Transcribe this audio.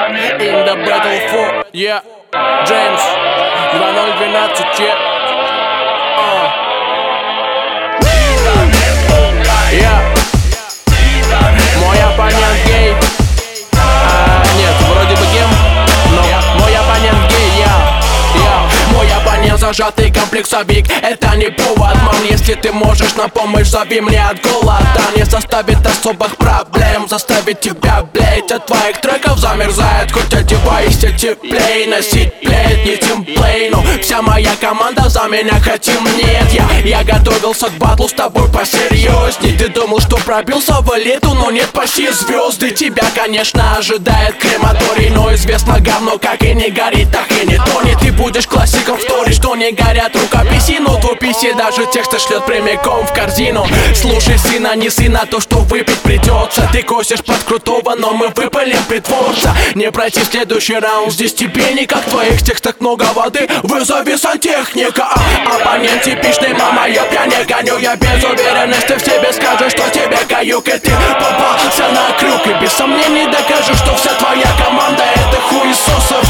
In the battle for, yeah, James 2012, yeah. Мой оппонент гей. Нет, вроде бы кем, но мой оппонент гей, мой оппонент зажатый комплексовик. Это не повод, мам, если ты можешь на помощь, зови мне от голода. Не составит особых проблем заставить тебя блеять. От твоих треков замерзает, хоть одевайся теплей. Носить плед, не тимплей, но вся моя команда за меня хотим. Нет, я готовился к батлу с тобой посерьезней. Ты думал, что пробился в элиту, но нет, почти звезды. Тебя, конечно, ожидает крематорий, но известно говно, как и не горит, так и не тонет. Ты будешь классиком в сторе, что не горят рукописи, но двуписи даже тексты шлет прямиком в корзину. Слушай, сына, не сына, то, что выпить придется. Ты косишь под крутого, но мы выпалим притворца. Не пройти следующий раунд, здесь тебе никак. В твоих текстах много воды, вызови сантехника. Оппонент типичный, мама, я не гоню. Я без уверенности в себе скажу, что тебе каюк. И ты попался на крюк, и без сомнений докажу, что вся твоя команда это хуесосов.